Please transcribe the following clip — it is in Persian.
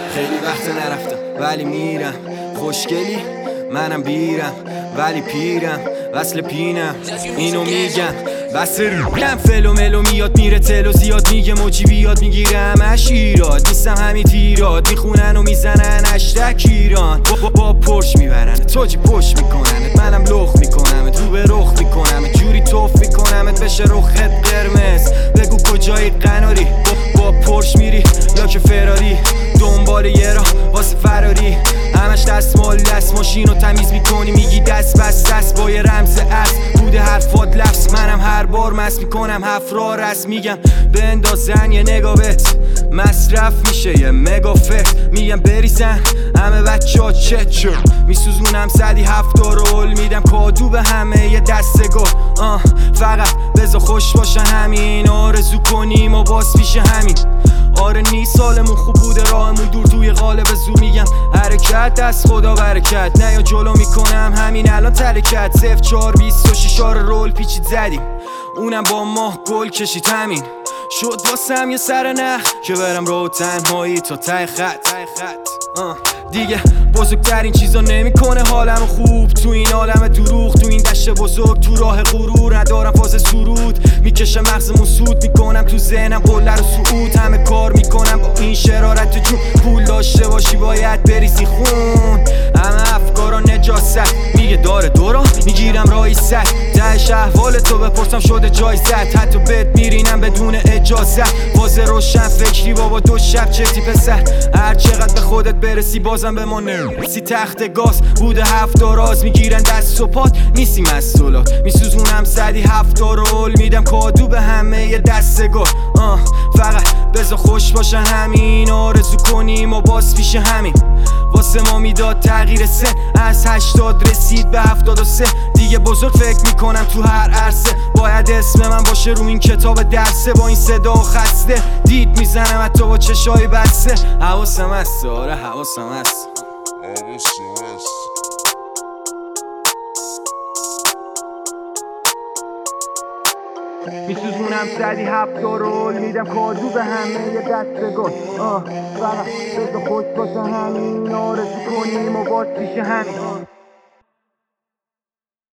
خیلی وقت نرفتم ولی میرم، خوشگلی منم بیرم ولی پیرم، وصل پینم اینو میگم بس ریم. فلو ملو میاد میره تلو زیاد میگه موجی بیاد میگیرم اش ایراد نیستم همین تیراد میخونن و میزنن اشتک ایران با پرش میبرن تو جی پشت میکننت منم لخ میکنمت رو به رخ میکنمت جوری توف میکنمت بشه رخت قرمز بگو کجایی قناری با پرش میری یا که فراری دنبال یه راه واسه فراری همش دستمال دست ماشین رو تمیز میکنی میگی دست بس دست با یه رمز از بوده حرفات لفظ منم هر بار مست میکنم هفرا رست میگم بندازن یه نگاه بهت مصرف میشه یه مگا فکر میگم بریزن همه بچه ها چه میسوزونم 107 رول میدم کادو به همه یه دسته گل فقط بذار خوش باشه همین آرزو کنیم و باز پیش همین آره نیست سالمون خوب بوده راهمون دور توی قالب زو میگم حرکت دست خدا برکت نه یا جلو میکنم همین الان ترکت 0426 رول پیچید زدیم اونم با ماه گل کشید همین شد واسم یه سر نخ که برم رو تنهایی تا ته خط دیگه بزرگترین چیزا نمیکنه حالمو خوب تو این عالم دروغ تو این دشت بزرگ تو راه غرور ندارم فاز سرود میکشم مغزمون سود میکنم تو ذهنم قله رو صعود همه کار میکنم با این شرارت جون پول داشته باشی باید بریزی خون همه افکارا نجاست میگه داره دورا میگیرم رای سر دهش احوال تو بپرسم شده جایزت حتی بهت میرینم بدون اجازت واضح روشن فکری بابا دو شب چتی پسر هر چقدر به خودت برسی بازم به ما نرسی تخت گاز بوده 7 راز میگیرن دست و پات نیستی مسئولات میسوزونم 107 رول میدم کادو به همه یه دسته گل فقط بذار خوش باشه همین آرزو کنیم و باز پیش همین واسه ما میداد تغییر سن از 80 رسید به 73 دیگه بزرگ فکر میکنم تو هر عرصه باید اسم من باشه رو این کتاب درسه با این صدا و خسته دید میزنم حتی با چشای بسته حواسم هست آره حواسم هست میسوزونم 107 رول میدم کادو به همه یه دسته گل فقط بذار خوش باشه همین آرزو کنیم و باز پیش همین